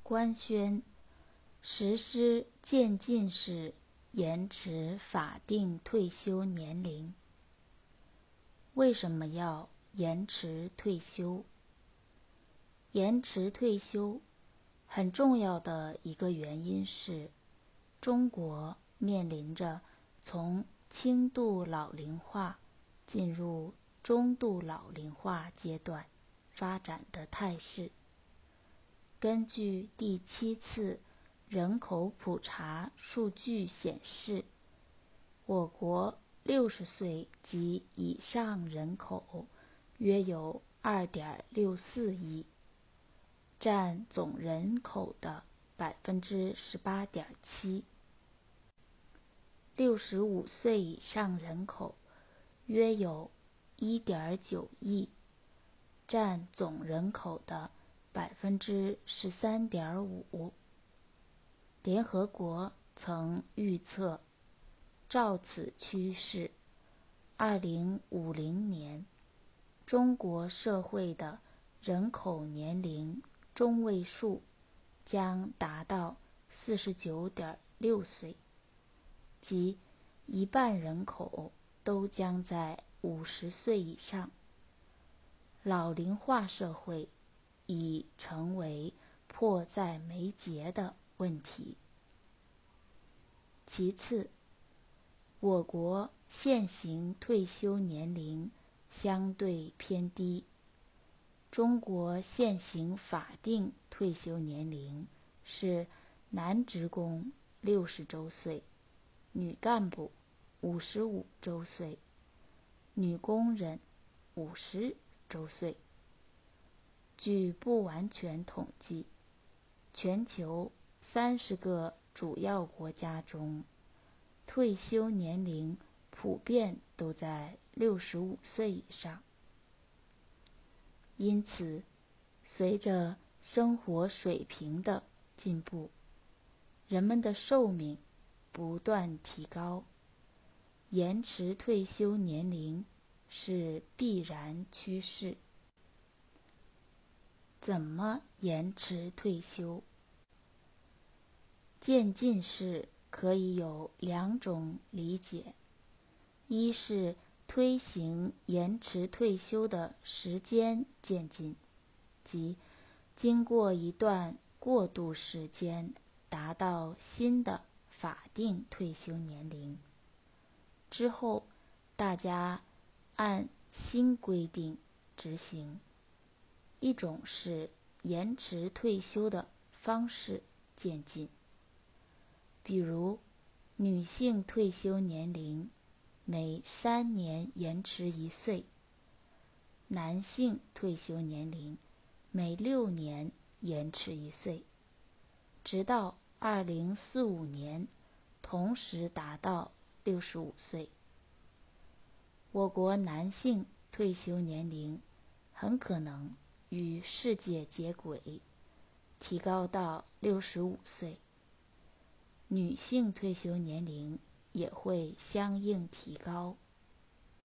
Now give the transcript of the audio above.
官宣实施渐进式延迟法定退休年龄。为什么要延迟退休？延迟退休很重要的一个原因是，中国面临着从轻度老龄化进入中度老龄化阶段发展的态势。根据第7次人口普查数据显示，我国60岁及以上人口约有2.64亿，占总人口的18.7%。65岁以上人口约有1.9亿，占总人口的13.5%。联合国曾预测，照此趋势，2050年，中国社会的人口年龄中位数将达到49.6岁，即一半人口都将在50岁以上。老龄化社会已成为迫在眉睫的问题。其次，我国现行退休年龄相对偏低。中国现行法定退休年龄是男职工60周岁，女干部55周岁，女工人50周岁。据不完全统计，全球30个主要国家中，退休年龄普遍都在65岁以上。因此，随着生活水平的进步，人们的寿命不断提高，延迟退休年龄是必然趋势。怎么延迟退休？渐进式可以有2种理解，一是推行延迟退休的时间渐进，即经过一段过渡时间达到新的法定退休年龄之后，大家按新规定执行。一种是延迟退休的方式渐进，比如女性退休年龄每3年延迟1岁，男性退休年龄每6年延迟1岁，直到2045年同时达到65岁。我国男性退休年龄很可能与世界接轨，提高到65岁，女性退休年龄也会相应提高。